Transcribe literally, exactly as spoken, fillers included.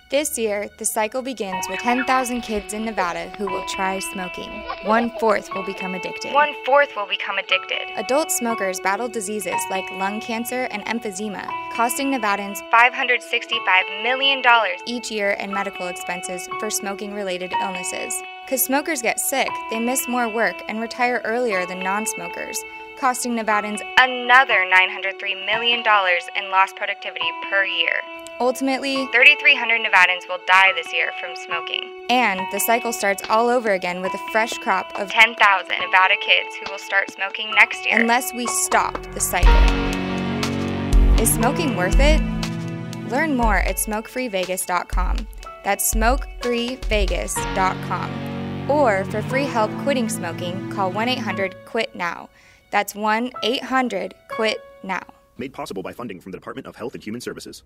This year, the cycle begins with ten thousand kids in Nevada who will try smoking. One-fourth will become addicted. One-fourth will become addicted. Adult smokers battle diseases like lung cancer and emphysema, costing Nevadans five hundred sixty-five million dollars each year in medical expenses for smoking-related illnesses. Because smokers get sick, they miss more work and retire earlier than non-smokers, costing Nevadans another nine hundred three million dollars in lost productivity per year. Ultimately, three thousand three hundred Nevadans will die this year from smoking. And the cycle starts all over again with a fresh crop of ten thousand Nevada kids who will start smoking next year. Unless we stop the cycle. Is smoking worth it? Learn more at smoke free vegas dot com. That's smoke free vegas dot com. Or for free help quitting smoking, call one eight hundred quit now. That's one eight hundred quit now. Made possible by funding from the Department of Health and Human Services.